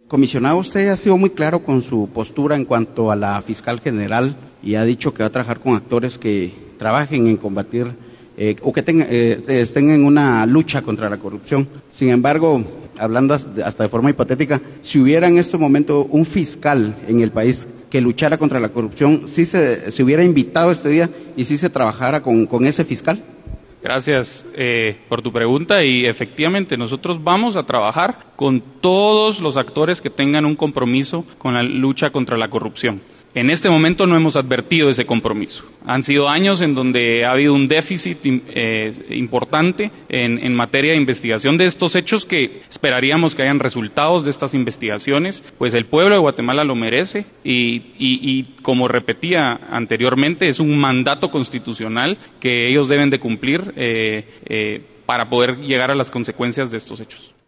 Comisionado, usted ha sido muy claro con su postura en cuanto a la fiscal general y ha dicho que va a trabajar con actores que trabajen en combatir o que estén en una lucha contra la corrupción. Sin embargo, hablando hasta de forma hipotética, si hubiera en este momento un fiscal en el país que luchara contra la corrupción, ¿sí se hubiera invitado este día y sí se trabajara con ese fiscal? Gracias por tu pregunta y efectivamente nosotros vamos a trabajar con todos los actores que tengan un compromiso con la lucha contra la corrupción. En este momento no hemos advertido ese compromiso. Han sido años en donde ha habido un déficit importante en materia de investigación de estos hechos que esperaríamos que hayan resultados de estas investigaciones, pues el pueblo de Guatemala lo merece y como repetía anteriormente, es un mandato constitucional que ellos deben de cumplir para poder llegar a las consecuencias de estos hechos.